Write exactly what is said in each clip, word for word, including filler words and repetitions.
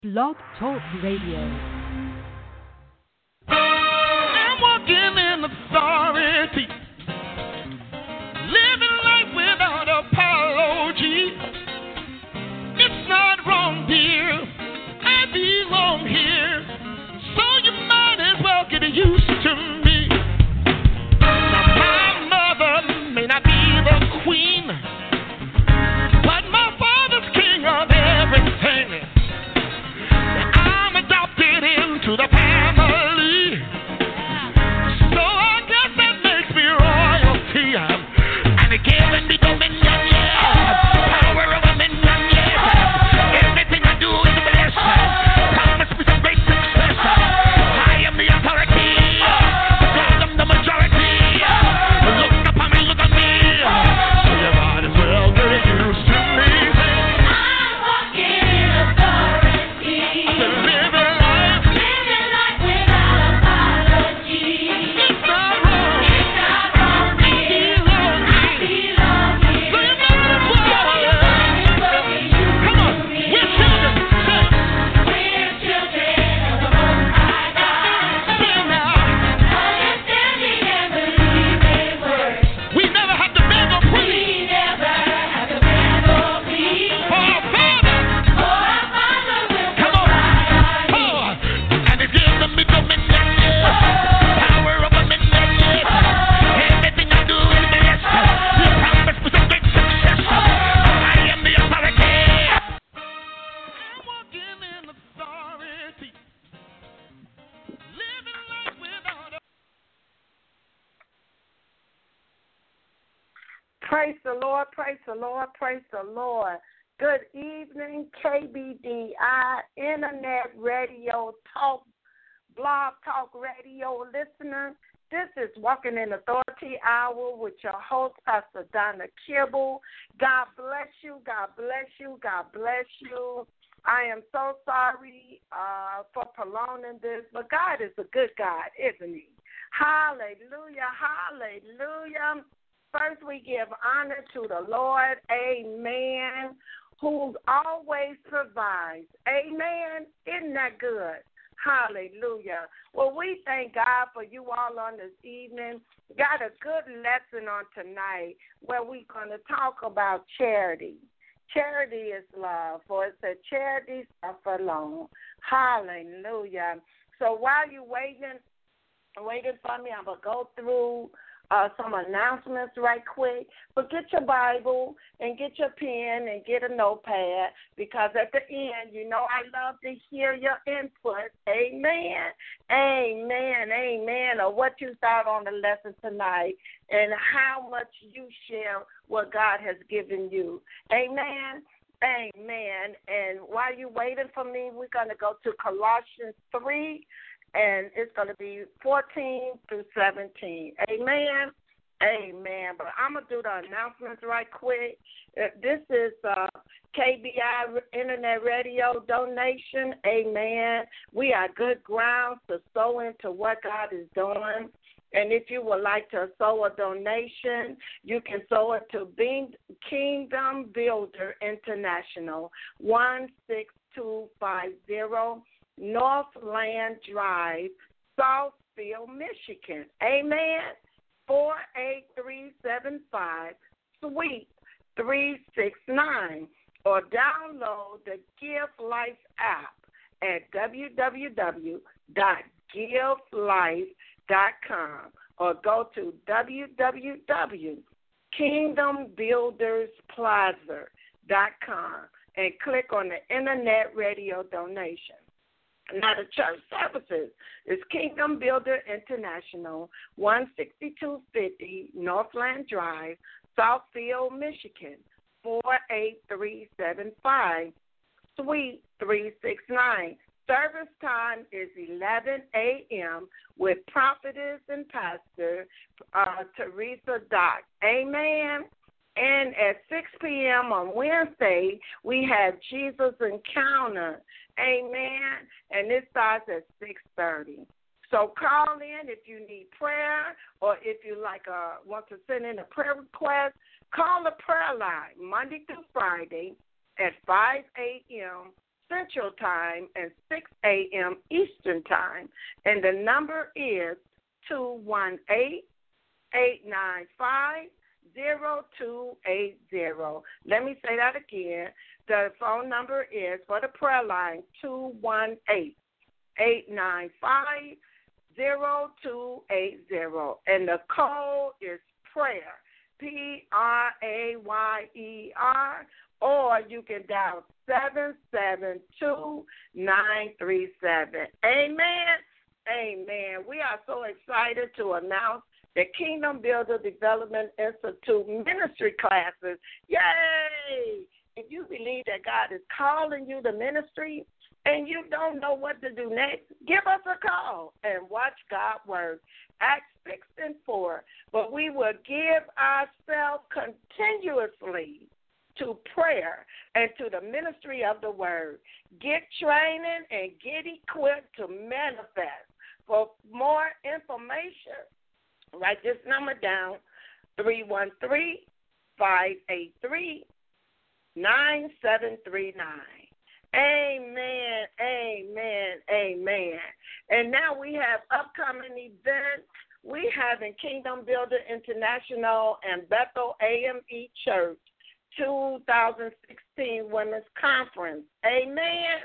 Blog Talk Radio. I'm walking in authority, living life without apology. It's not wrong, dear. I belong here, so you might as well get used to me. Now, my mother may not be the queen, but my father's king of everything. I'm adopted into the family, so I guess that makes me royalty. And it giving me dominion, yeah. Power of dominion, yeah. Everything I do is a blessing. Promise me some great success. I am the authority, because I'm the majority. Look upon me, look at me. So you might as well get used to me. I'm walking in authority. Living life. Living life without apology. It's not wrong. It's not wrong, dear. Belong I here. belong So here. you might as well. Come on, we're children. Say, We're children of the Most High God. say now. Understanding and believing word. We never have to beg or plead We never have to beg or plead. for our Father. For our Father will Come on. provide our needs. Power. And it gives them the dominion, yeah. Power of dominion, yeah. Everything I do is blessed. He promised me some great success. I am the authority. I'm walking in authority. Living life without a Praise the Lord, praise the Lord, praise the Lord. Good evening, K B D I, Internet Radio Talk, Blog Talk Radio listener. This is Walking in Authority Hour with your host, Pastor Donna Kibble. God bless you, God bless you, God bless you. I am so sorry uh, for prolonging this, but God is a good God, isn't he? Hallelujah, hallelujah. First, we give honor to the Lord, amen, who always provides. Amen. Isn't that good? Hallelujah. Well, we thank God for you all on this evening. Got a good lesson on tonight where we're going to talk about charity. Charity is love, for it said charity suffer long. Hallelujah. So while you're waiting, waiting for me, I'm going to go through Uh, some announcements right quick, but get your Bible and get your pen and get a notepad, because at the end, you know I love to hear your input. Amen, amen, amen, or what you thought on the lesson tonight and how much you share what God has given you. Amen, amen. And while you're waiting for me, we're going to go to Colossians three, and it's going to be fourteen through seventeen. Amen? Amen. But I'm going to do the announcements right quick. Uh, This is uh, K B I Internet Radio donation. Amen. We are good grounds to sow into what God is doing. And if you would like to sow a donation, you can sow it to Bing- Kingdom Builder International, one six two five zero Northland Drive, Southfield, Michigan. Amen. four eight three seven five, Suite three six nine. Or download the Give Life app at w w w dot give life dot com or go to w w w dot kingdom builders plaza dot com and click on the Internet Radio donation. Now, the church services is Kingdom Builder International, one sixty-two fifty Northland Drive, Southfield, Michigan, four eight three seven five, Suite three six nine. Service time is eleven a.m. with prophetess and pastor uh, Teresa Dock. Amen. And at six p.m. on Wednesday, we have Jesus Encounter. Amen. And it starts at six thirty. So call in if you need prayer, or if you like uh, want to send in a prayer request. Call the prayer line Monday through Friday at five a.m. Central Time and six a.m. Eastern Time. And the number is two one eight, eight nine five, zero two eight zero. Let me say that again. The phone number is for the prayer line two one eight, eight nine five, zero two eight zero. And the code is prayer, P R A Y E R, or you can dial seven seven two, nine three seven. Amen. Amen. We are so excited to announce the Kingdom Builder Development Institute ministry classes. Yay! If you believe that God is calling you to ministry and you don't know what to do next, give us a call and watch God work. Acts six and four. But we will give ourselves continuously to prayer and to the ministry of the word. Get training and get equipped to manifest. For more information, write this number down, three one three, five eight three, nine seven three nine. Amen, amen, amen. And now we have upcoming events. We have in Kingdom Builder International and Bethel A M E Church two thousand sixteen Women's Conference. Amen,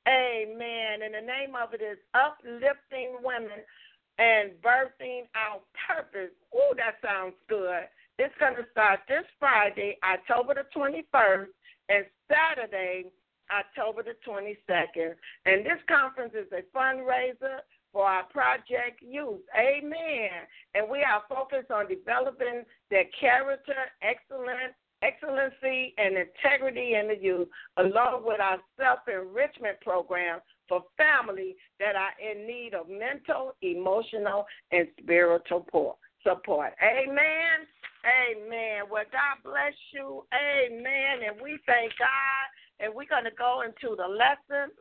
amen. And the name of it is Uplifting Women and Birthing Our Purpose. Ooh, that sounds good. It's going to start this Friday, October the twenty-first, and Saturday, October the twenty-second. And this conference is a fundraiser for our Project Youth. Amen. And we are focused on developing their character, excellence, excellency, and integrity in the youth, along with our self-enrichment program for families that are in need of mental, emotional, and spiritual support. Amen. Amen. Well, God bless you. Amen. And we thank God. And we're going to go into the lesson.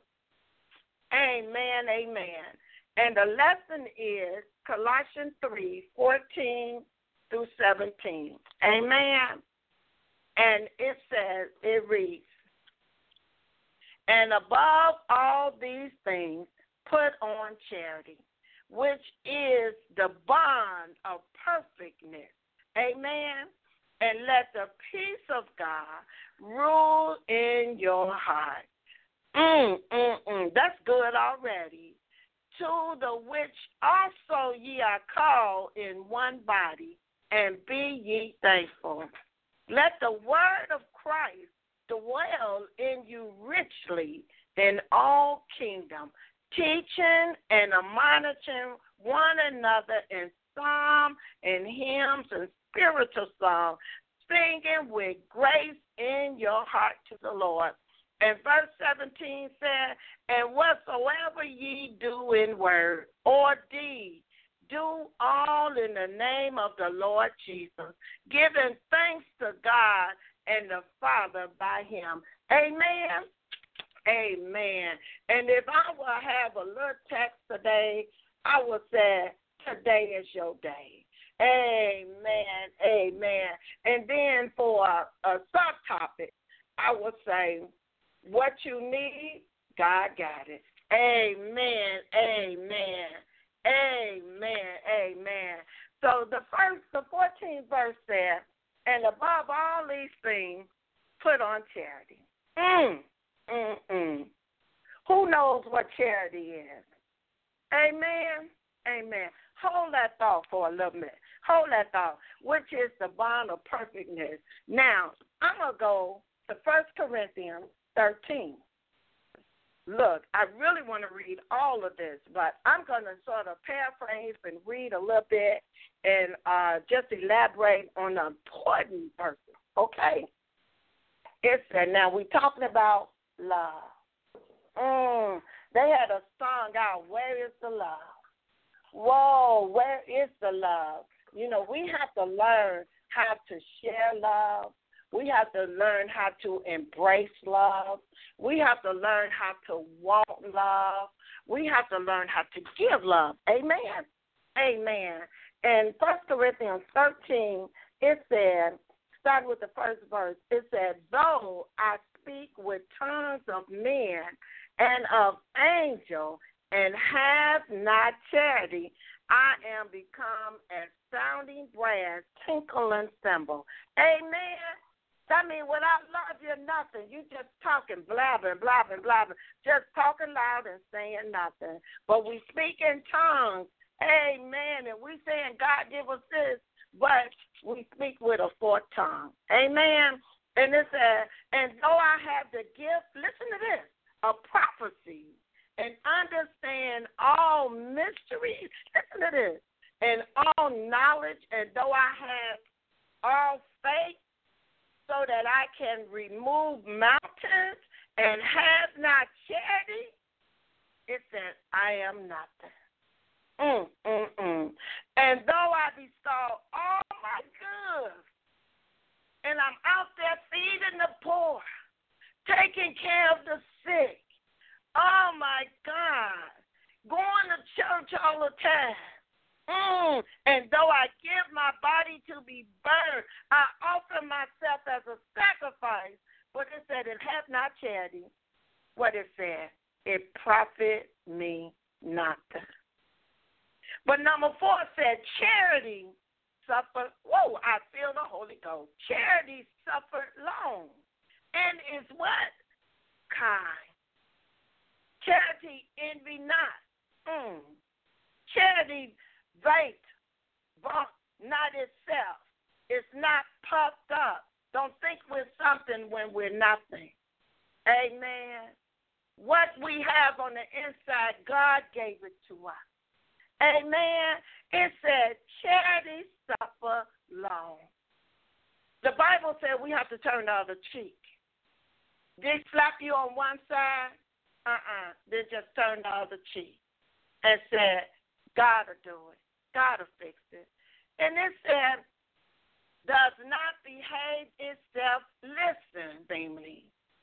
Amen. Amen. And the lesson is Colossians three, fourteen through seventeen. Amen. And it says, it reads, and above all these things, put on charity, which is the bond of perfectness. Amen. And let the peace of God rule in your heart. Mm, mm, mm. That's good already. To the which also ye are called in one body, and be ye thankful. Let the word of Christ dwell in you richly in all kingdom, teaching and admonishing one another in psalms and hymns and spiritual songs, singing with grace in your heart to the Lord. And verse seventeen said, and whatsoever ye do in word or deed, do all in the name of the Lord Jesus, giving thanks to God and the Father by him. Amen. Amen. And if I will have a little text today, I will say, today is your day. Amen. Amen. And then for a, a subtopic, I will say, what you need, God got it. Amen. Amen. Amen. Amen. So the first, the fourteenth verse says, and above all these things, put on charity. Mm, mm, mm. Who knows what charity is? Amen. Amen. Hold that thought for a little minute. Hold that thought, which is the bond of perfectness. Now, I'm going to go to First Corinthians thirteen. Look, I really want to read all of this, but I'm going to sort of paraphrase and read a little bit and uh, just elaborate on the important verses, okay? It said, now we're talking about love. Mm, they had a song out, Where is the Love? Whoa, where is the love? You know, we have to learn how to share love. We have to learn how to embrace love. We have to learn how to want love. We have to learn how to give love. Amen. Amen. And First Corinthians thirteen, it said, start with the first verse, it said, though I speak with tongues of men and of angels, and have not charity, I am become as sounding brass, tinkling cymbal. Amen. That means without love, you're nothing. You just talking, blabbering, blabbering, blabbering, just talking loud and saying nothing. But we speak in tongues. Amen. And we saying God give us this, but we speak with a fourth tongue. Amen. And it says, and though I have the gift, listen to this, of prophecy, and understand all mysteries, listen to this, and all knowledge, and though I have all faith, so that I can remove mountains and have not charity, it says, I am nothing. Mm, mm, mm. And though I bestow all my goods, and I'm out there feeding the poor, taking care of the sick, oh, my God, going to church all the time. Mm. And though I give my body to be burned, I offer myself as a sacrifice. But it said, it hath not charity. What it said, it profit me nothing. But number four said, charity suffer. Whoa, I feel the Holy Ghost. Charity suffered long and is what? Kind. Charity envy not. Mm. Charity vait, vaunt not itself. It's not puffed up. Don't think we're something when we're nothing. Amen. What we have on the inside, God gave it to us. Amen. It said, charity suffer long. The Bible said we have to turn the other cheek. They slap you on one side, uh-uh. They just turn the other cheek and said, God will do it. God will fix it. And it said, does not behave itself, listen, family.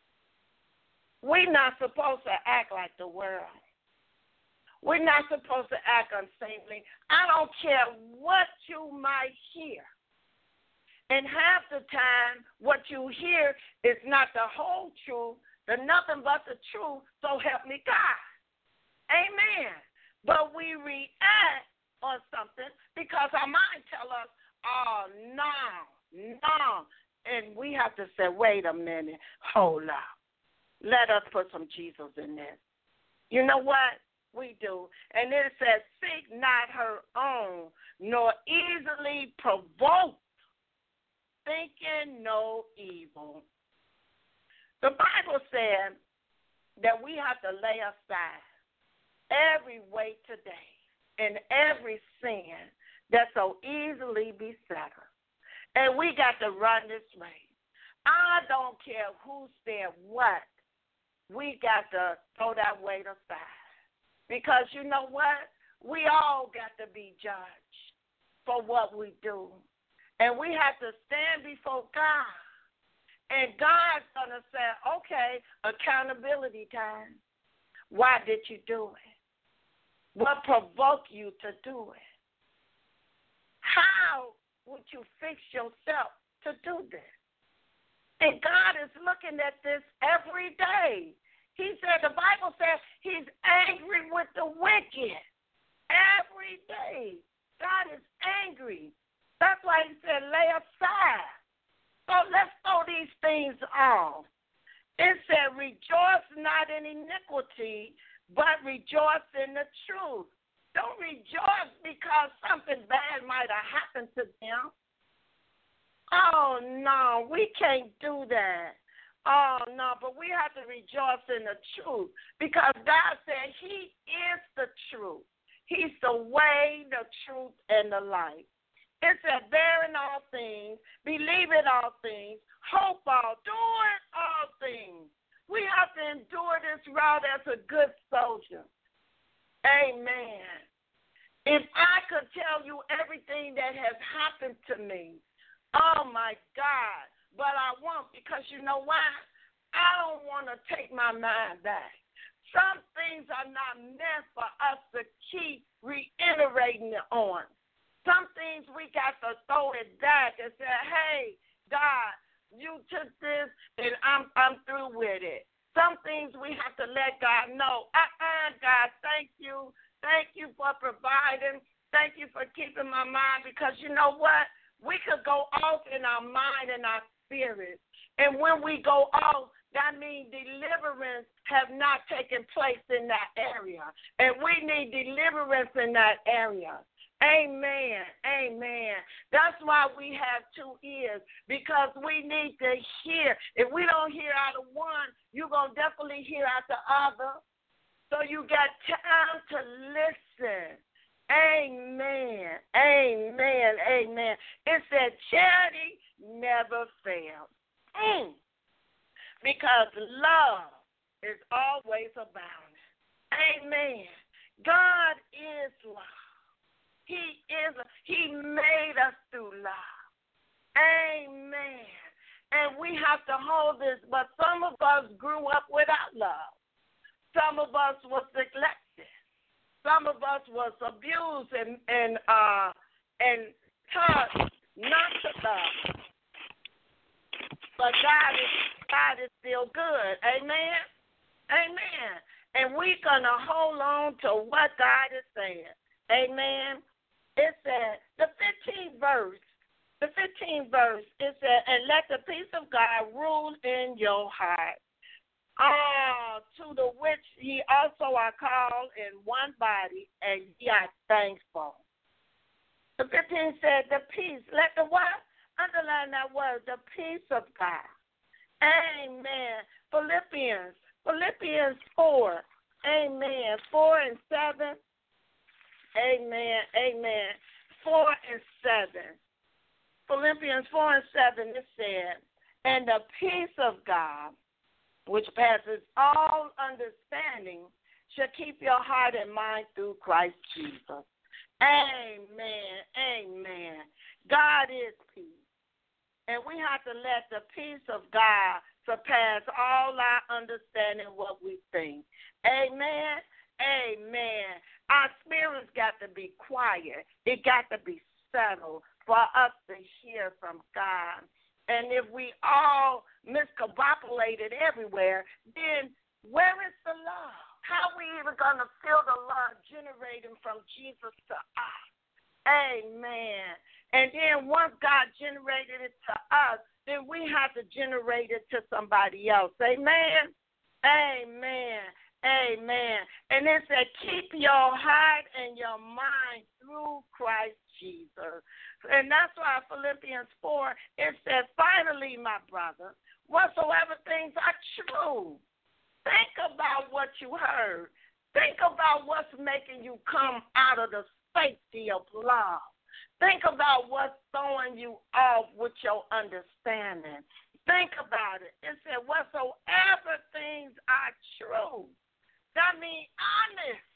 We're not supposed to act like the world. We're not supposed to act unsaintly. I don't care what you might hear. And half the time, what you hear is not the whole truth, the nothing but the truth, so help me God. Amen. But we react on something because our mind tell us, oh, no, no. And we have to say, wait a minute, hold up. Let us put some Jesus in this. You know what? We do. And it says, seek not her own, nor easily provoked, thinking no evil. The Bible said that we have to lay aside every weight today and every sin that so easily beset us. And we got to run this race. I don't care who said what. We got to throw that weight aside. Because you know what? We all got to be judged for what we do. And we have to stand before God. And God's going to say, okay, accountability time. Why did you do it? What provoked you to do it? How would you fix yourself to do this? And God is looking at this every day. He said, the Bible says he's angry with the wicked every day. God is angry. That's why he said, lay aside. So let's throw these things off. It said, rejoice not in iniquity, but rejoice in the truth. Don't rejoice because something bad might have happened to them. Oh, no, we can't do that. Oh, no, but we have to rejoice in the truth because God said he is the truth. He's the way, the truth, and the life. It said, bearing all things, believing all things, hope all, doing all things. We have to endure this route as a good soldier. Amen. If I could tell you everything that has happened to me, oh, my God. But I won't because you know why? I don't want to take my mind back. Some things are not meant for us to keep reiterating on. Some things we got to throw it back and say, hey, God, you took this and I'm I'm through with it. Some things we have to let God know. Uh-uh, God, thank you. Thank you for providing. Thank you for keeping my mind, because you know what? We could go off in our mind and our spirit. And when we go off, that means deliverance have not taken place in that area. And we need deliverance in that area. Amen. Amen. That's why we have two ears, because we need to hear. If we don't hear out of one, you're going to definitely hear out the other. So you got time to listen. Amen. Amen. Amen. It said charity never fails. Mm. Because love is always abounding. Amen. God is love. He is. He made us through love. Amen. And we have to hold this, but some of us grew up without love. Some of us was neglected. Some of us was abused and and uh and taught not to love. But God is God is still good. Amen? Amen. And we're going to hold on to what God is saying. Amen? It said, the fifteenth verse, the fifteenth verse, it said, and let the peace of God rule in your heart. Ah, to the which ye also are called in one body, and ye are thankful. The fifteenth said, the peace, let the what? Underline that word, the peace of God. Amen. Philippians, Philippians four. Amen. four and seven. Amen. Amen. four and seven. Philippians four and seven, it said, and the peace of God, which passes all understanding, shall keep your heart and mind through Christ Jesus. Amen. Amen. God is peace. And we have to let the peace of God surpass all our understanding what we think. Amen. Amen. Our spirits got to be quiet. It got to be settled for us to hear from God. And if we all miscombobulated everywhere, then where is the love? How are we even going to feel the love generating from Jesus to us? Amen. And then once God generated it to us, then we have to generate it to somebody else. Amen. Amen. Amen. And it said, keep your heart and your mind through Christ Jesus. And that's why Philippians four, it said, finally, my brother, whatsoever things are true, think about what you heard. Think about what's making you come out of the safety of love. Think about what's throwing you off with your understanding. Think about it. It said, whatsoever things are true. That means honest.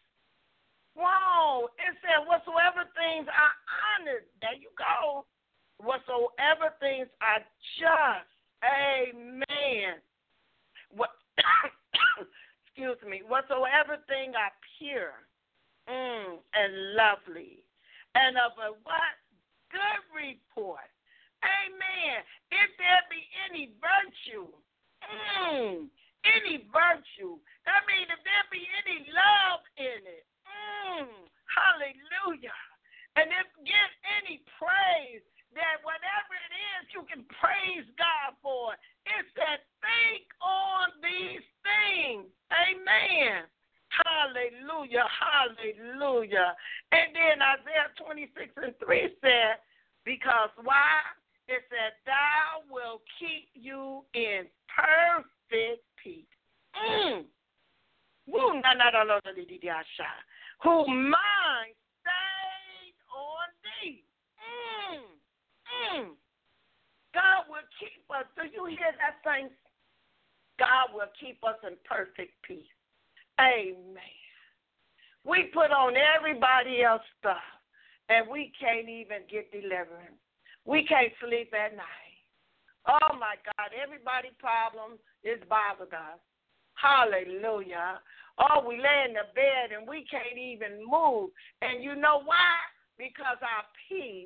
Whoa. It said, whatsoever things are honest. There you go. Whatsoever things are just. Amen. What? Excuse me. Whatsoever things are pure mm, and lovely. And of a what? Good report. Amen. If there be any virtue, mm, any virtue, that means if there be any love in it, mm, hallelujah. And if get any praise, that whatever it is you can praise God for, it said think on these things. Amen. Hallelujah, hallelujah. And then Isaiah twenty-six and three said, because why? It said, thou will keep you in perfect peace. Mm. Woo, na, na, na, na, na, na, na, na. Who mind stayed on thee. Mm. Mm. God will keep us. Do you hear that, saints? God will keep us in perfect peace. Amen. We put on everybody else's stuff, and we can't even get deliverance. We can't sleep at night. Oh, my God, everybody's problem is bothered us. Hallelujah. Oh, we lay in the bed, and we can't even move. And you know why? Because our peace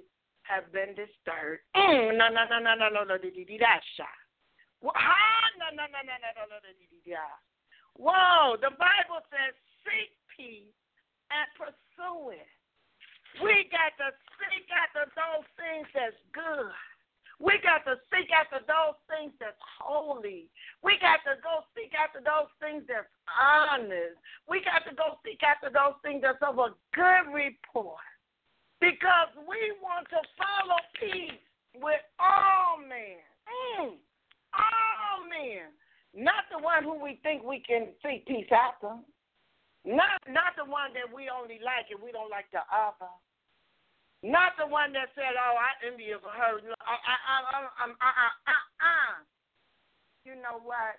have been disturbed. Mm, no, no, no, no, no, no, no, that's shot. No, no, no, no, no, no, no, no, whoa, the Bible says seek peace and pursue it. We got to seek after those things that's good. We got to seek after those things that's holy. We got to go seek after those things that's honest. We got to go seek after those things that's of a good report. Because we want to follow peace with all men. Mm, all men. Not the one who we think we can seek peace after. Not not the one that we only like and we don't like the other. Not the one that said, oh, I envy of her. I, I, I, I, I, I, I, I. You know what?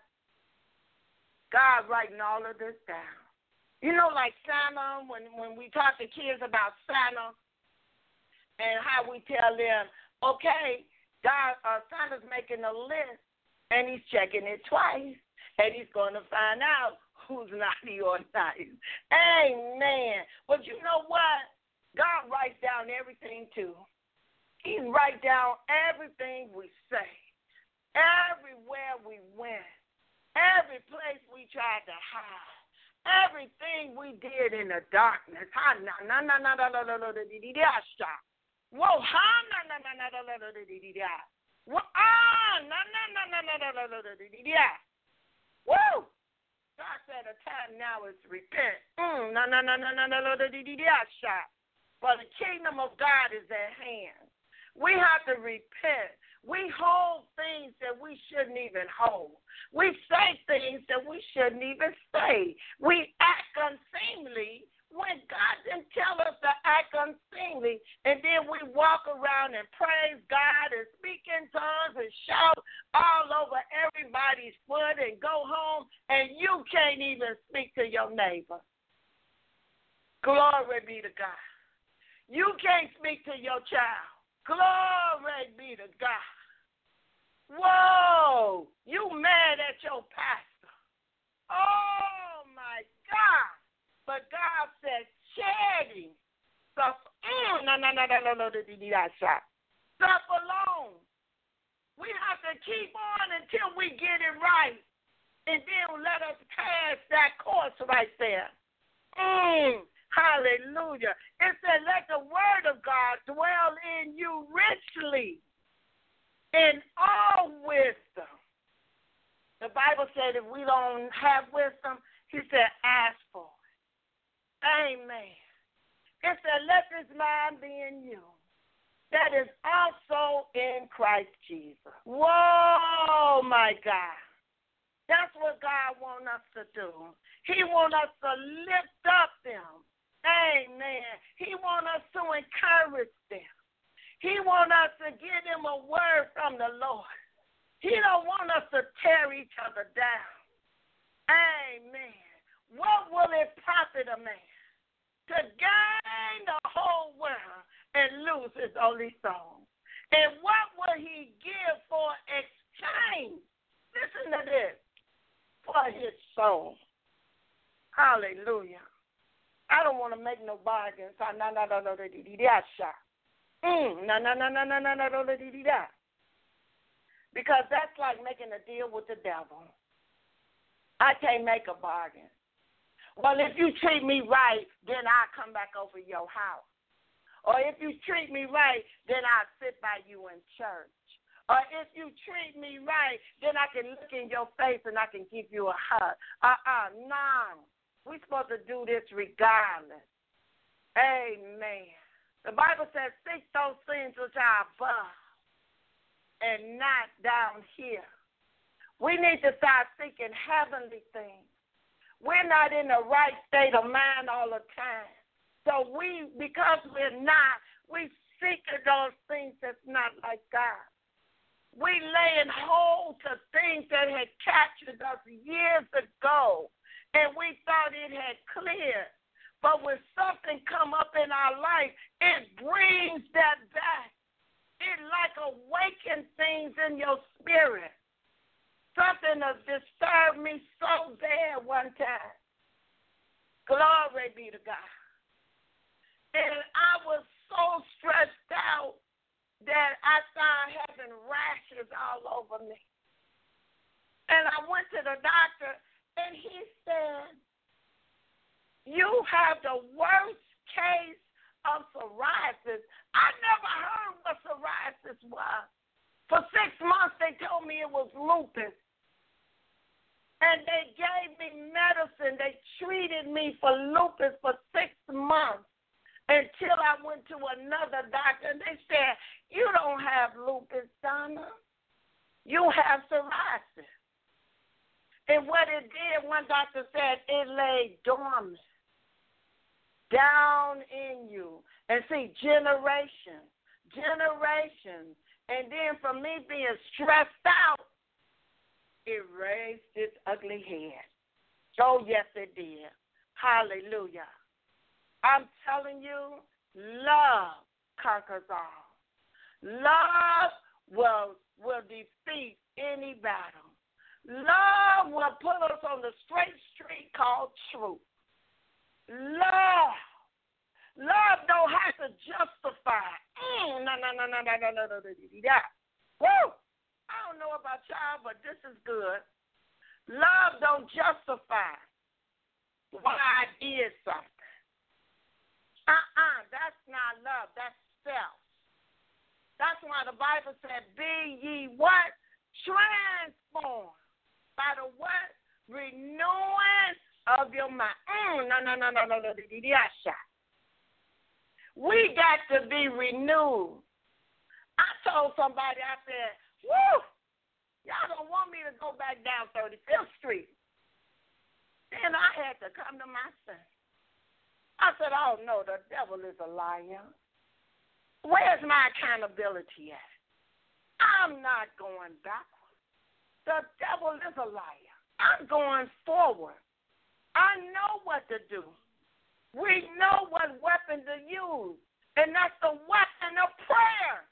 God writing all of this down. You know, like Santa, when, when we talk to kids about Santa and how we tell them, okay, God, uh, Santa's making a list. And he's checking it twice, and he's going to find out who's naughty or nice. Amen. But you know what? God writes down everything, too. He writes down everything we say, everywhere we went, every place we tried to hide, everything we did in the darkness. Ha, na, na, na, na, na, na, na, na, na, na, whoa, ha, na, na, na, na, na, na, na, na, well, ah, no, no, no, no, no, no, no, no, no, yeah. Woo! God said the time now is to repent. Mm, no, no, no, no, no, no, no, no, yeah, shot. For the kingdom of God is at hand. We have to repent. We hold things that we shouldn't even hold. We say things that we shouldn't even say. We act unseemly when God didn't tell us to act unseemly, and then we walk around and praise God and speak in tongues and shout all over everybody's foot and go home, and you can't even speak to your neighbor. Glory be to God. You can't speak to your child. Glory be to God. Whoa, you mad at your pastor. Oh, my God. But God said, charity, stuff, mm, no, no, no, no, no, no, that shot. Stuff alone. We have to keep on until we get it right. And then let us pass that course right there. Mm, hallelujah. It said, let the word of God dwell in you richly in all wisdom. The Bible said if we don't have wisdom, he said, ask for it. Amen. It said, let this mind be in you that is also in Christ Jesus. Whoa, my God. That's what God wants us to do. He wants us to lift up them. Amen. He wants us to encourage them. He wants us to give them a word from the Lord. He don't want us to tear each other down. Amen. What will it profit a man to gain the whole world and lose his only soul? And what will he give for exchange? Listen to this. For his soul. Hallelujah. I don't want to make no bargains. No, no, no, no, no, no, no, no, no, no, no, no, because that's like making a deal with the devil. I can't make a bargain. Well, if you treat me right, then I'll come back over your house. Or if you treat me right, then I'll sit by you in church. Or if you treat me right, then I can look in your face and I can give you a hug. Uh-uh, no. We're supposed to do this regardless. Amen. The Bible says, seek those things which are above and not down here. We need to start seeking heavenly things. We're not in the right state of mind all the time. So we, because we're not, we seek those things that's not like God. We laying hold to things that had captured us years ago, and we thought it had cleared. But when something come up in our life, it brings that back. It like awakens things in your spirit. Something that disturbed me so bad one time. Glory be to God. And I was so stressed out that I started having rashes all over me. And I went to the doctor, and he said, you have the worst case of psoriasis. I never heard what psoriasis was. For six months, they told me it was lupus. And they gave me medicine. They treated me for lupus for six months until I went to another doctor. And they said, you don't have lupus, Donna. You have psoriasis. And what it did, one doctor said, it lay dormant down in you. And see, generations, generations. And then for me being stressed out, it raised its ugly head. Oh, yes, it did. Hallelujah. I'm telling you, love conquers all. Love will, will defeat any battle. Love will put us on the straight street called truth. Love. Love don't have to justify. Mm, no, no, no, no, no, no, no, no, no, no. Woo! I don't know about y'all, but this is good. Love don't justify why I did something. Uh-uh, that's not love. That's self. That's why the Bible said, be ye what? Transformed by the what? Renewing of your mind. Mm, no, no, no, no, no, no, no, no, no. We got to be renewed. I told somebody, I said, woo, y'all don't want me to go back down thirty-fifth Street. Then I had to come to my senses. I said, oh, no, the devil is a liar. Where's my accountability at? I'm not going backwards. The devil is a liar. I'm going forward. I know what to do. We know what weapon to use, and that's the weapon of prayer.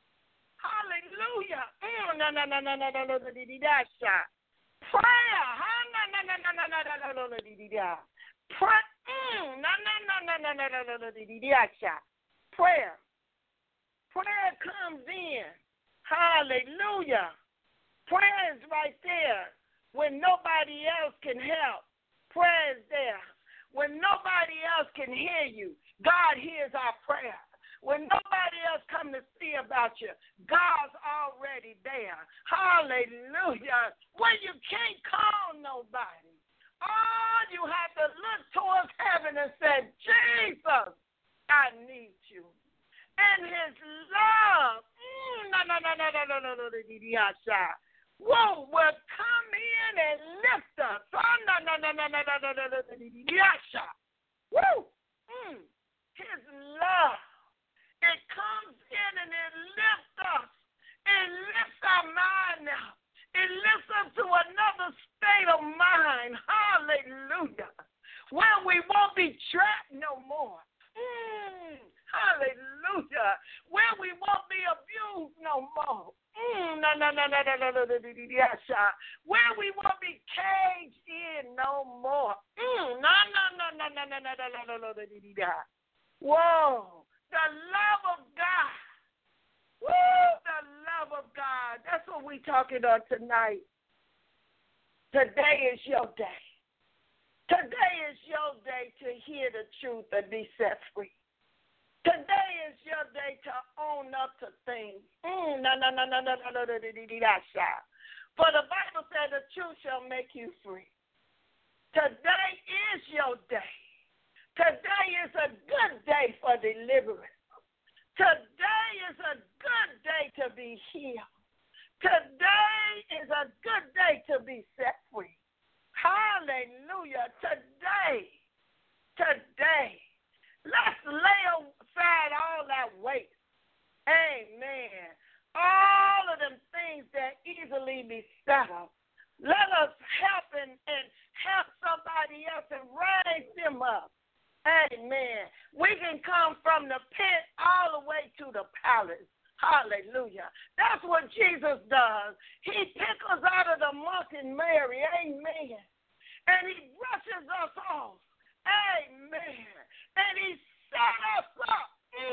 Hallelujah. Mm, no, no, no, no, no, no, no, no, no, that shot. Prayer. Huh? No, no, no, no, no, no, no, no, no, no, that. Pray. Mm, no, no, no, no, no, no, no, no, no, that shot. Prayer. Prayer comes in. Hallelujah. Prayer is right there when nobody else can help. Prayer is there. When nobody else can hear you, God hears our prayer. When nobody else come to see about you, God's already there. Hallelujah. When you can't call nobody, all you have to look towards heaven and say, Jesus, I need you. And his love, mm, no, no, no, no, no, no, no, no, no, no, whoa, will come in and lift us. Oh, no, no, no, no, no, no, no, no, no, no, no, woo. Mm. His love, it comes in and it lifts us. It lifts our mind now. It lifts us to another state of mind. Hallelujah. Where we won't be trapped no more. Mm. Hallelujah. Where we won't be abused no more. Mm, no, no, no, no, no, no, no, no, no, no, where we won't be caged in no more. Mm, no, no, no, no, no, no, no, no, no, no, no, no, no. Whoa, the love of God. Woo, the love of God. That's what we're talking on tonight. Today is your day. Today is your day to hear the truth and be set free. Today is your day to own up to things. Mm, no, no, no, no, no, no, no, no, no, no. For the Bible said the truth shall make you free. Today is your day. Today is a good day for deliverance. Today is a good day to be healed. Today is a good day to be set free. Hallelujah. Today, today, let's lay aside all that weight. Amen. All of them things that easily beset us. Let us help and, and help somebody else and raise them up. Amen. We can come from the pit all the way to the palace. Hallelujah. That's what Jesus does. He picks us out of the muck and Mary. Amen. And he brushes us off. Amen. And he set us up. Mm, no, no,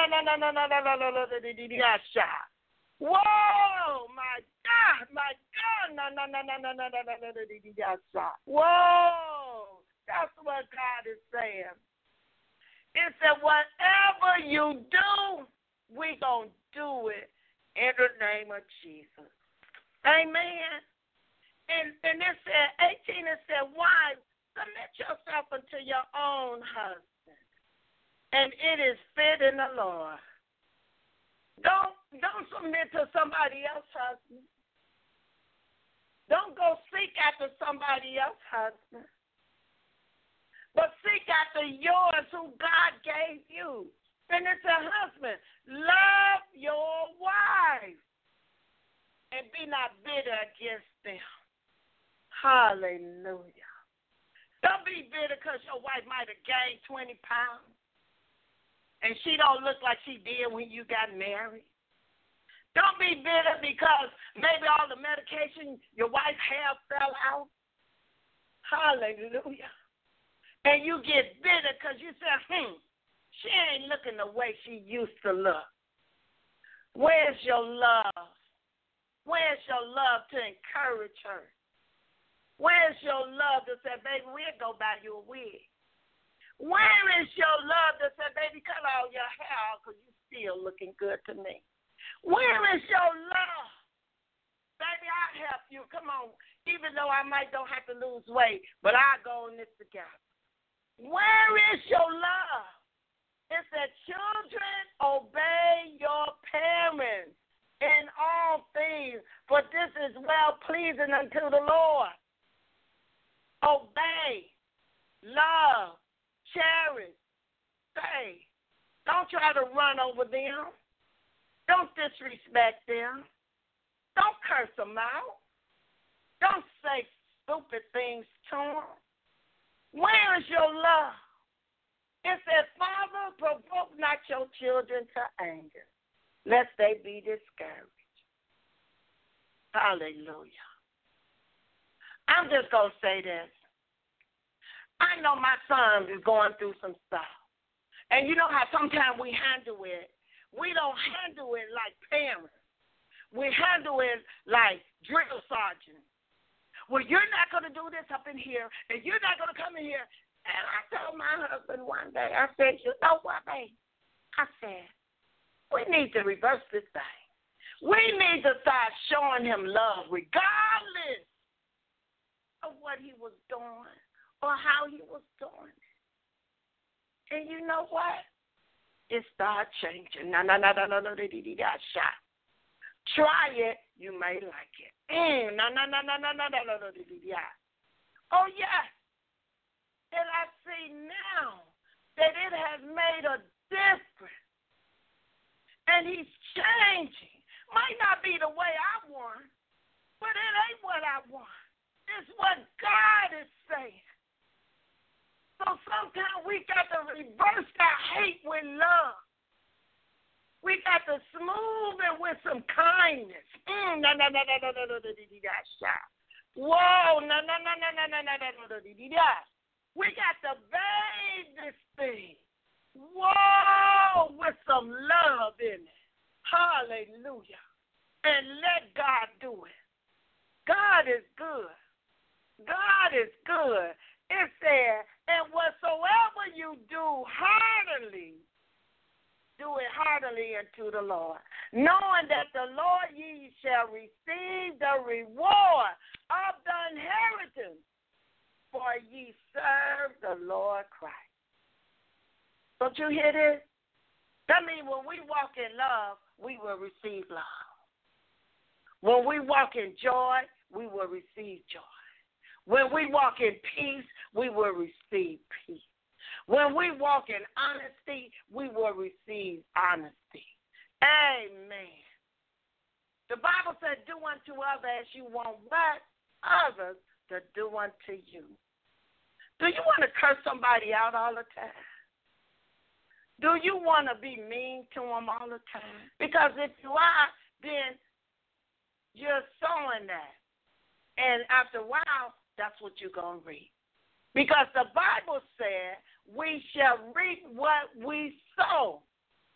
Whoa, my God, my God. No, no, no, no, no, no, no, no, no, no. Whoa. That's what God is saying. It said, whatever you do, we going to do it in the name of Jesus. Amen. And, and it said, eighteen, it said, wives, submit yourself unto your own husband, and it is fit in the Lord. Don't, don't submit to somebody else's husband. Don't go seek after somebody else's husband. But seek after yours who God gave you. And it's a husband. Love your wife. And be not bitter against them. Hallelujah. Don't be bitter because your wife might have gained twenty pounds. And she don't look like she did when you got married. Don't be bitter because maybe all the medication, your wife's hair fell out. Hallelujah. And you get bitter because you say, hmm, she ain't looking the way she used to look. Where's your love? Where's your love to encourage her? Where's your love to say, baby, we'll go buy you a wig? Where is your love to say, baby, cut all your hair off because you still looking good to me? Where is your love? Baby, I'll help you. Come on. Even though I might don't have to lose weight, but I'll go on this together. Where is your love? It said, children, obey your parents in all things, for this is well-pleasing unto the Lord. Obey, love, cherish, say. Don't try to run over them. Don't disrespect them. Don't curse them out. Don't say stupid things to them. Where is your love? It says, Father, provoke not your children to anger, lest they be discouraged. Hallelujah. I'm just going to say this. I know my son is going through some stuff. And you know how sometimes we handle it. We don't handle it like parents. We handle it like drill sergeants. Well, you're not going to do this up in here, and you're not going to come in here. And I told my husband one day, I said, you know what, babe? I said, we need to reverse this thing. We need to start showing him love regardless of what he was doing or how he was doing it. And you know what? It started changing. No, no, no, no, no, no, no, got shot. Try it, you may like it. Mm, no, no, no, no, no, no, no, no, no, no, oh, yes. And I see now that it has made a difference. And he's changing. Might not be the way I want, but it ain't what I want. It's what God is saying. So sometimes we got to reverse that hate with love. We got to smooth it with some kindness. Mm, no, no, no, no, no, no, no, no, no, no, shot. Whoa, no, no, no, no, no, no, no, no, no, no, no. We got to bathe this thing. Whoa, with some love in it. Hallelujah. And let God do it. God is good. God is good. It said, and whatsoever you do heartily, do it heartily unto the Lord, knowing that the Lord ye shall receive the reward of the inheritance, for ye serve the Lord Christ. Don't you hear this? That means when we walk in love, we will receive love. When we walk in joy, we will receive joy. When we walk in peace, we will receive peace. When we walk in honesty, we will receive honesty. Amen. The Bible said, do unto others as you want what? Others to do unto you. Do you want to curse somebody out all the time? Do you want to be mean to them all the time? Because if you are, then you're sowing that. And after a while, that's what you're going to reap. Because the Bible said we shall reap what we sow.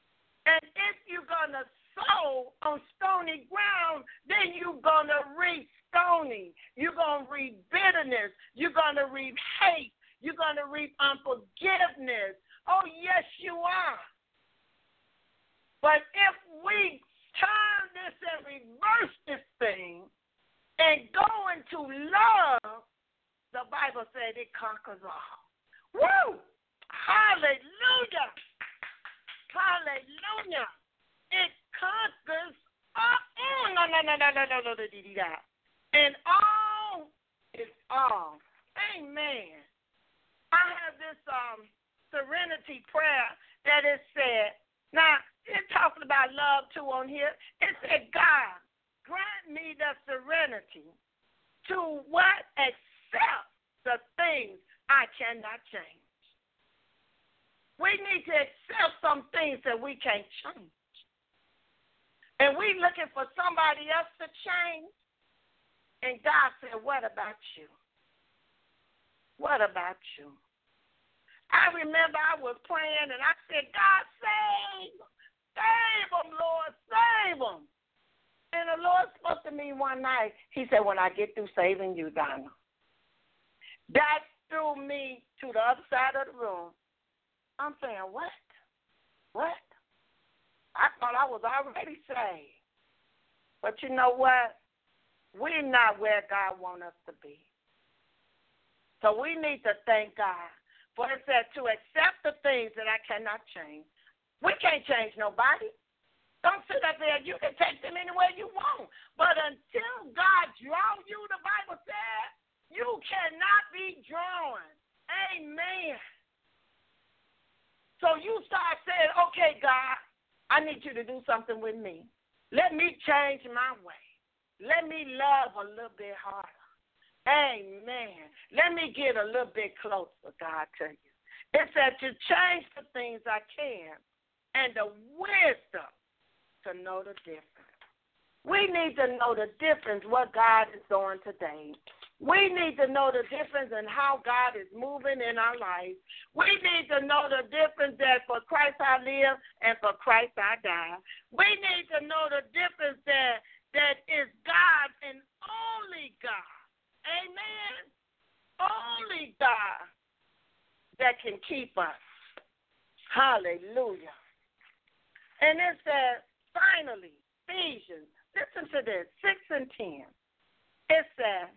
And if you're going to sow on stony ground, then you're going to reap stony. You're going to reap bitterness. You're going to reap hate. You're going to reap unforgiveness. Oh, yes, you are. But if we turn this and reverse this thing and go into love, the Bible said it conquers all. Woo! Hallelujah! Hallelujah! It conquers all. Oh, no, no, no, no, no, no, no, no, no, no. And all is all. Amen. I have this um serenity prayer that is said. Now, it's talking about love too on here. It said, God, grant me the serenity to what? Accept the things I cannot change. We need to accept some things that we can't change. And we looking for somebody else to change. And God said, what about you? What about you? I remember I was praying and I said, God, save them. Save them, Lord. Save them. And the Lord spoke to me one night. He said, when I get through saving you, Donna. That threw me to the other side of the room. I'm saying, what? What? I thought I was already saved. But you know what? We're not where God wants us to be. So we need to thank God. For it said to accept the things that I cannot change. We can't change nobody. Don't sit up there. You can take them anywhere you want. But until God draws you, the Bible says, you cannot be drawn. Amen. So you start saying, okay, God, I need you to do something with me. Let me change my way. Let me love a little bit harder. Amen. Let me get a little bit closer, God, to you. It said to change the things I can and the wisdom to know the difference. We need to know the difference what God is doing today. We need to know the difference in how God is moving in our life. We need to know the difference that for Christ I live and for Christ I die. We need to know the difference that that is God and only God. Amen. Only God that can keep us. Hallelujah. And it says, finally, Ephesians, listen to this, six and ten. It says,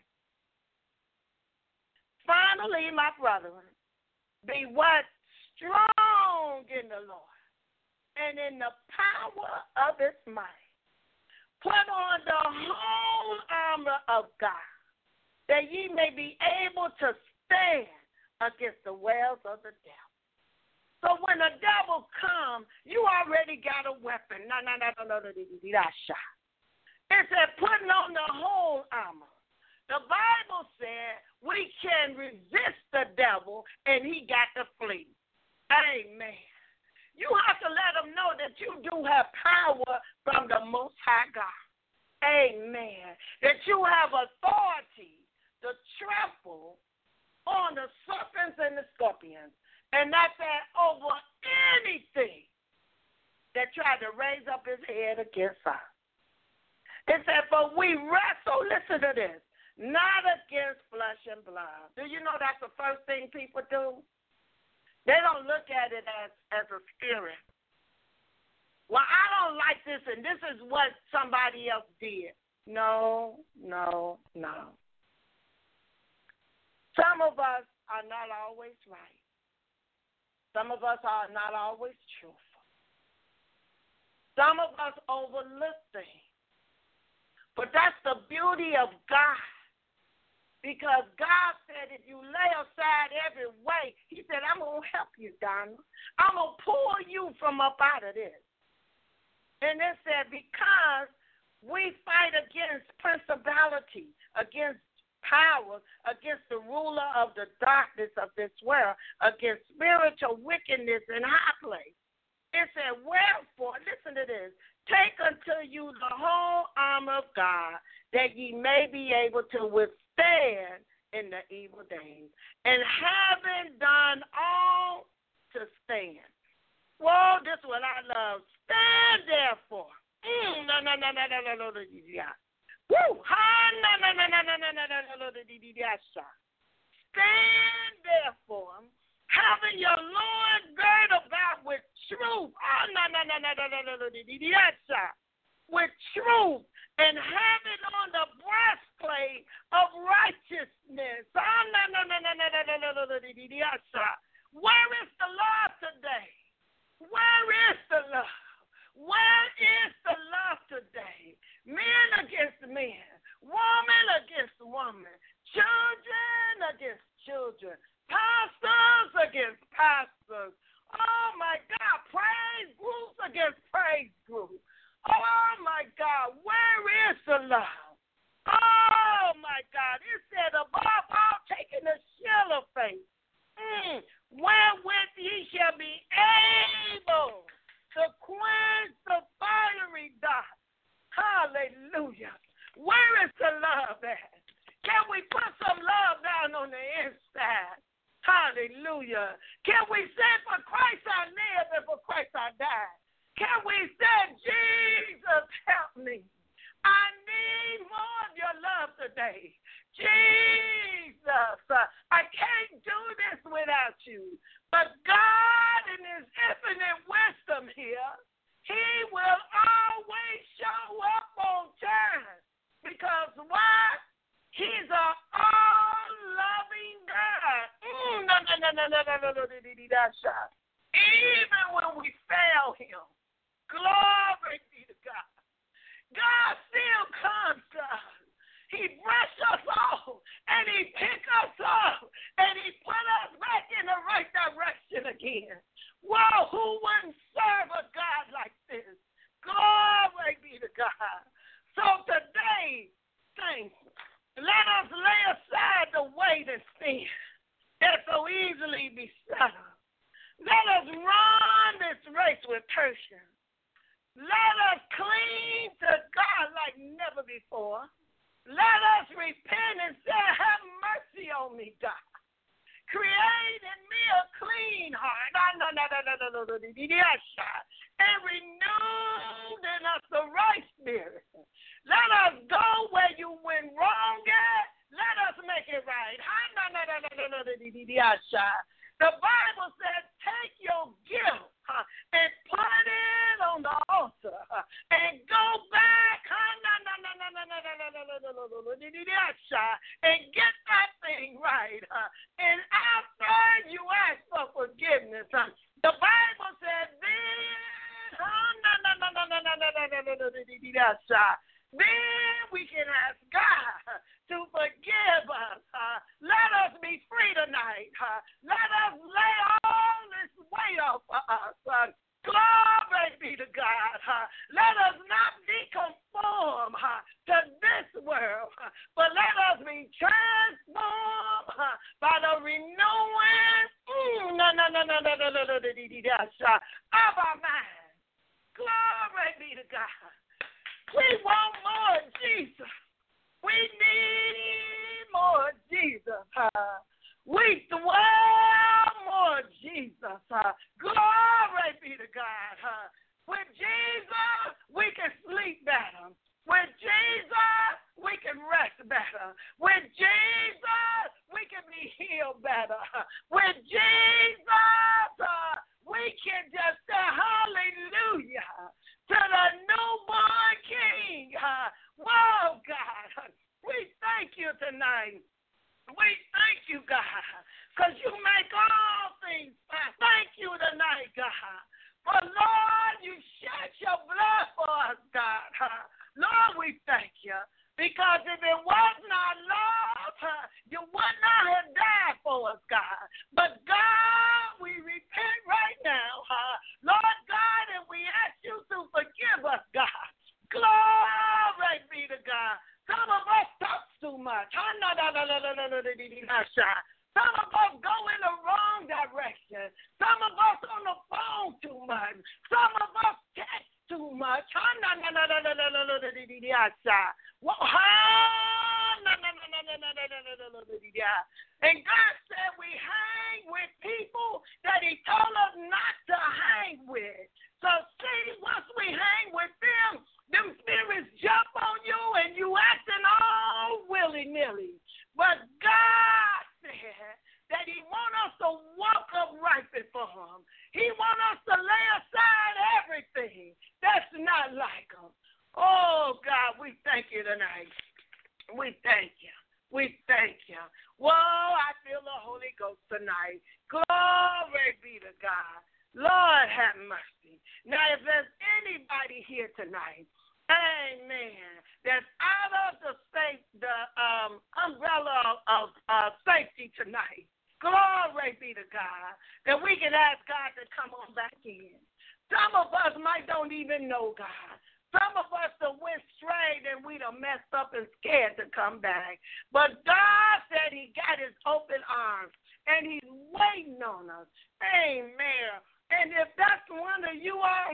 finally, my brethren, be what? Strong in the Lord and in the power of his might. Put on the whole armor of God, that ye may be able to stand against the wiles of the devil. So when the devil comes, you already got a weapon. No, no, no, no, no, no, no, no, shot. It said putting on the whole armor. The Bible said we can resist the devil and he got to flee. Amen. You have to let him know that you do have power from the Most High God. Amen. That you have authority to trample on the serpents and the scorpions. And that's that over anything that tried to raise up his head against us. It said, but we wrestle, listen to this, not against flesh and blood. Do you know that's the first thing people do? They don't look at it as, as a spirit. Well, I don't like this, and this is what somebody else did. No, no, no. Some of us are not always right. Some of us are not always truthful. Some of us overlook things. But that's the beauty of God. Because God said if you lay aside every weight, he said, I'm going to help you, Donna. I'm going to pull you from up out of this. And it said because we fight against principalities, against powers, against the ruler of the darkness of this world, against spiritual wickedness in high place. It said, wherefore, listen to this, take unto you the whole armor of God, that ye may be able to withstand in the evil days. And having done all to stand. Whoa, Oh, this one I love. Stand therefore. Mm, no, no, no, no, no, no, no, no, yeah. Woo! Ha, no, no, no, no, no, no, no, no, no, no, yeah. Stand therefore, having your loins girt about with truth. Oh, no, no, no, no, no, no, no, no, yeah. With truth, and having on the breastplate of righteousness. Oh, no, no, no, no, no, no, no, no, no, no, yeah. Where is the love today? Where is the love? Where is the love today? Men against men, woman against woman, children against children, pastors against pastors. Oh, my God, praise groups against praise groups. Oh, my God, where is the love? Oh, my God, it said above all taking the shield of faith. Mm, wherewith ye shall be able to quench the fiery dart. Hallelujah. Where is the love at? Can we put some love down on the inside? Hallelujah. Can we say, for Christ I live and for Christ I die? Can we say, Jesus, help me? I need more of your love today. Jesus, uh, I can't do this without you. But God, in his infinite wisdom here, he will always show up on time. Because why? He's an all-loving God. Mm, no, no, no, no, no, no, no, no, no, no, no. Even when we fail him, glory be to God. God still comes to us. He brushed us off, and he picked us up, and he put us back in the right direction again. Whoa, who wouldn't serve a God like this? Glory be to God. So today, saints, let us lay aside the weight and sin that so easily beset us. Let us run this race with patience. Let us cling to God like never before. Let us repent and say, have mercy on me, God. Create in me a clean heart. And renew in us the right spirit. Let us go where you went wrong at. Let us make it right. The Bible says, take your guilt huh, and put it on the altar huh, and go back huh, and get that thing right. Huh. And after you ask for forgiveness, huh, the Bible says, then, then we can ask God to forgive us. Uh, let us be free tonight. Uh, let us lay all this weight off of us. Uh, glory be to God. Uh, let us not be conformed uh, to this world, uh, but let us be transformed uh, by the renewing mm, no, no, no, no, no, no, no, no, no, of our mind. Glory be to God. We want more Jesus. We need more Jesus. Uh, we dwell more Jesus. Uh, glory be to God. Uh, with Jesus, we can sleep better. With Jesus, we can rest better. With Jesus, we can be healed better. With Jesus, uh, we can just say hallelujah to the newborn King. Uh, whoa, God. We thank you tonight. We thank you, God, because you make all things fine. Thank you tonight, God. For, Lord, you shed your blood for us, God. Uh, Lord, we thank you. Because if it was not love, uh, you would not have died for us, God. But, God, we repent right now. Uh, Lord God, and we ask you to forgive us, God. Glory be to God. Some of us talk too much. Some of us go in the wrong direction. Some of us on the phone too much. Some of us text too much. And God said we hang with people that he told us not to hang with. He wants us to lay aside everything that's not like him. Oh, God, we thank you tonight. We thank you. We thank you. Whoa, I feel the Holy Ghost tonight. Glory be to God. Lord have mercy. Now, if there's anybody here tonight, amen, that's out of the safe, the um, umbrella of, of uh, safety tonight, glory be to God, that we can ask God to come on back in. Some of us might don't even know God. Some of us have went straight and we done messed up and scared to come back. But God said he got his open arms and he's waiting on us. Amen. And if that's one of you all,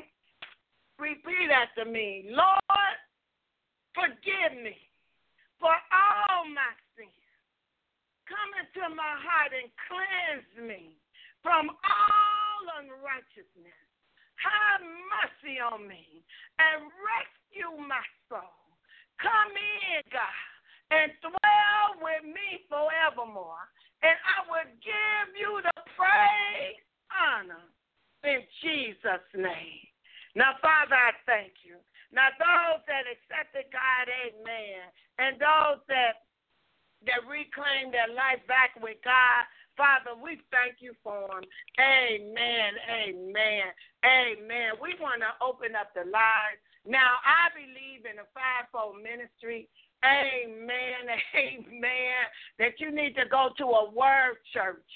repeat after me. Lord, forgive me for all my sins. Come into my heart and cleanse me from all unrighteousness. Have mercy on me and rescue my soul. Come in, God, and dwell with me forevermore. And I will give you the praise, honor, in Jesus' name. Now, Father, I thank you. Now, those that accepted God, amen, and those that that reclaim their life back with God, Father, we thank you for them. Amen, amen, amen. We want to open up the lines. Now, I believe in a fivefold ministry. Amen, amen, that you need to go to a word church.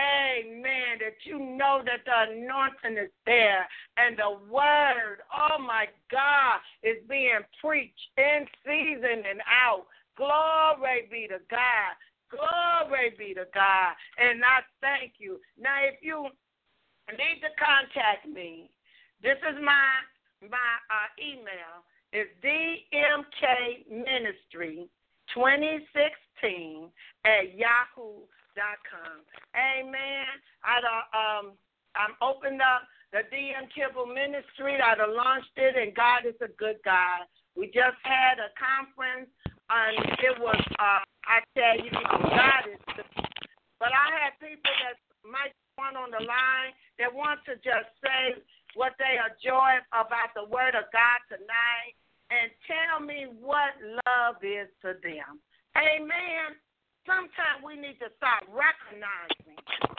Amen, that you know that the anointing is there and the word, oh my God, is being preached in season and out. Glory be to God. Glory be to God. And I thank you. Now, if you need to contact me, this is my my uh, email. It's D M K Ministry twenty sixteen at yahoo dot com. Amen. I um I'm opened up the D M Kibble Ministry. I done launched it, and God is a good God. We just had a conference, and it was, uh, I tell you, God is good. But I had people that might want on the line that want to just say what they enjoy about the Word of God tonight and tell me what love is to them. Amen. Sometimes we need to start recognizing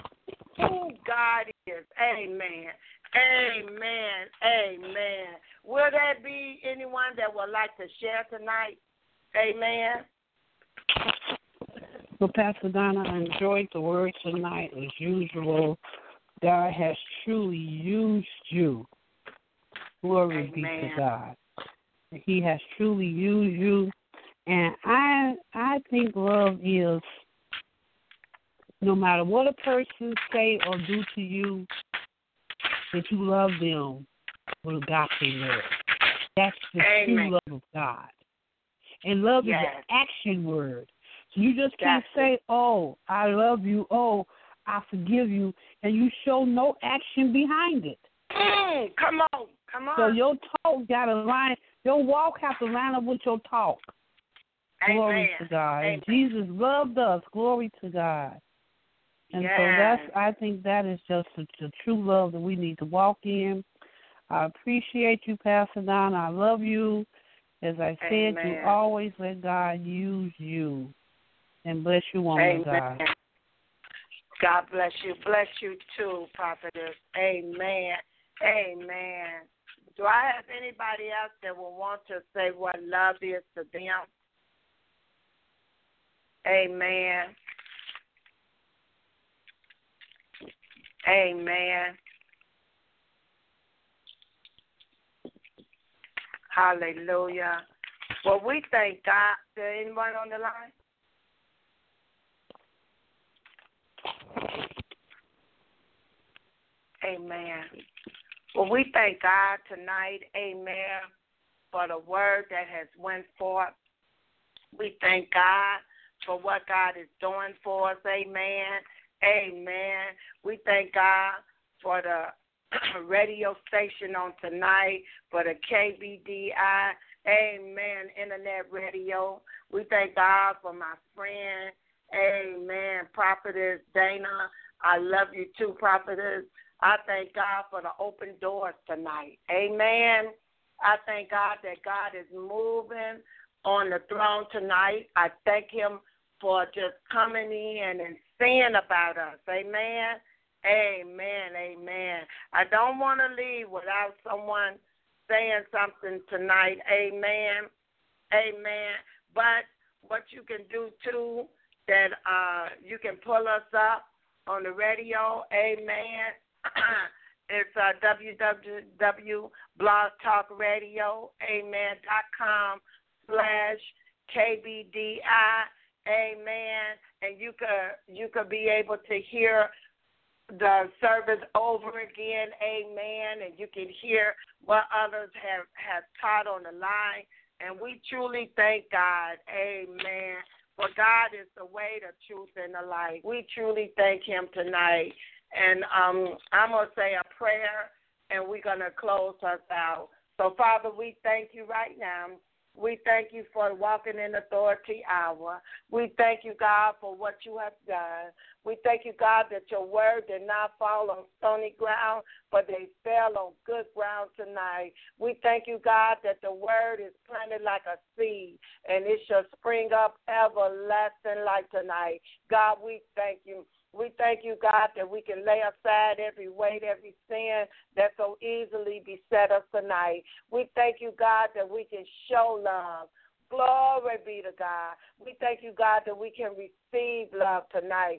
who God is. Amen. Amen. Amen. Will there be anyone that would like to share tonight? Amen. Well, Pastor Donna, I enjoyed the word tonight as usual. God has truly used you. Glory Amen. be to God. He has truly used you. And I I think love is, no matter what a person say or do to you, that you love them with agape love. That's the Amen. true love of God. And love Yes. is an action word. So you just can't That's say, oh, I love you, oh, I forgive you, and you show no action behind it. Mm, come on. Come on. So your talk got to line, your walk has to line up with your talk. Amen. Glory to God. Amen. And Jesus loved us. Glory to God. And yes. so that's, I think that is just the, the true love that we need to walk in. I appreciate you, Pastor Don. I love you. As I said, Amen. you always let God use you. And bless you, woman Amen. of God. God bless you. Bless you too, prophetess. Amen. Amen. Do I have anybody else that will want to say what love is to them? Amen. Amen. Hallelujah. Well, we thank God. Is there anyone on the line? Amen. Well, we thank God tonight, amen, for the word that has went forth. We thank God for what God is doing for us, amen, amen. We thank God for the radio station on tonight, for the K B D I, amen, internet radio. We thank God for my friend, amen, Prophetess Dana. I love you too, Prophetess. I thank God for the open doors tonight. Amen. I thank God that God is moving on the throne tonight. I thank him for just coming in and saying about us. Amen. Amen. Amen. I don't want to leave without someone saying something tonight. Amen. Amen. But what you can do, too, that uh, you can pull us up on the radio. Amen. It's uh, w w w dot blog talk radio amen dot com slash K B D I. Amen. And you could you could be able to hear the service over again. Amen. And you can hear what others have, have taught on the line. And we truly thank God. Amen. For God is the way, the truth, and the light. We truly thank him tonight. And um, I'm going to say a prayer, and we're going to close us out. So, Father, we thank you right now. We thank you for walking in authority hour. We thank you, God, for what you have done. We thank you, God, that your word did not fall on stony ground, but they fell on good ground tonight. We thank you, God, that the word is planted like a seed, and it shall spring up everlasting life tonight. God, we thank you. We thank you, God, that we can lay aside every weight, every sin that so easily beset us tonight. We thank you, God, that we can show love. Glory be to God. We thank you, God, that we can receive love tonight.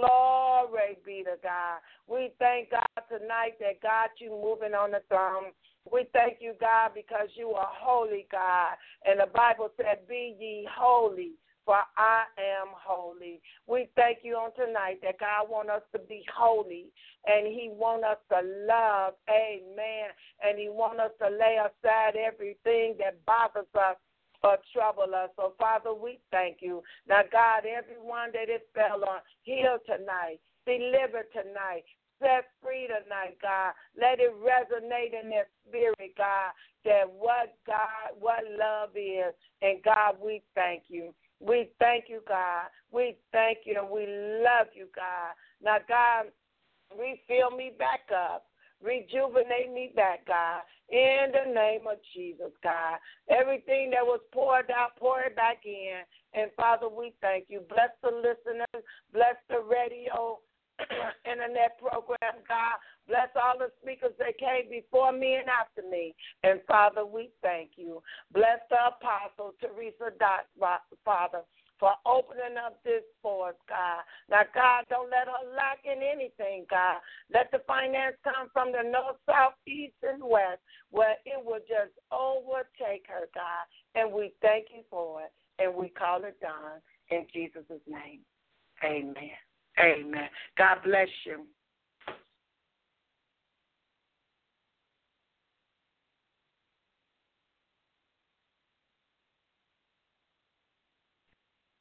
Glory be to God. We thank God tonight that, God, you moving on the throne. We thank you, God, because you are holy, God. And the Bible said, be ye holy, for I am holy. We thank you on tonight that God wants us to be holy, and he wants us to love, amen, and he wants us to lay aside everything that bothers us or trouble us. So, Father, we thank you. Now, God, everyone that it fell on, heal tonight, deliver tonight, set free tonight, God. Let it resonate in their spirit, God, that what God, what love is. And, God, we thank you. We thank you, God. We thank you, and we love you, God. Now, God, refill me back up. Rejuvenate me back, God, in the name of Jesus, God. Everything that was poured out, pour it back in. And, Father, we thank you. Bless the listeners. Bless the radio internet program, God. Bless all the speakers that came before me and after me. And, Father, we thank you. Bless the apostle, Teresa Dot, Father, for opening up this for us, God. Now, God, don't let her lack in anything, God. Let the finance come from the north, south, east, and west, where it will just overtake her, God. And we thank you for it, and we call it done in Jesus' name. Amen. Amen. God bless you.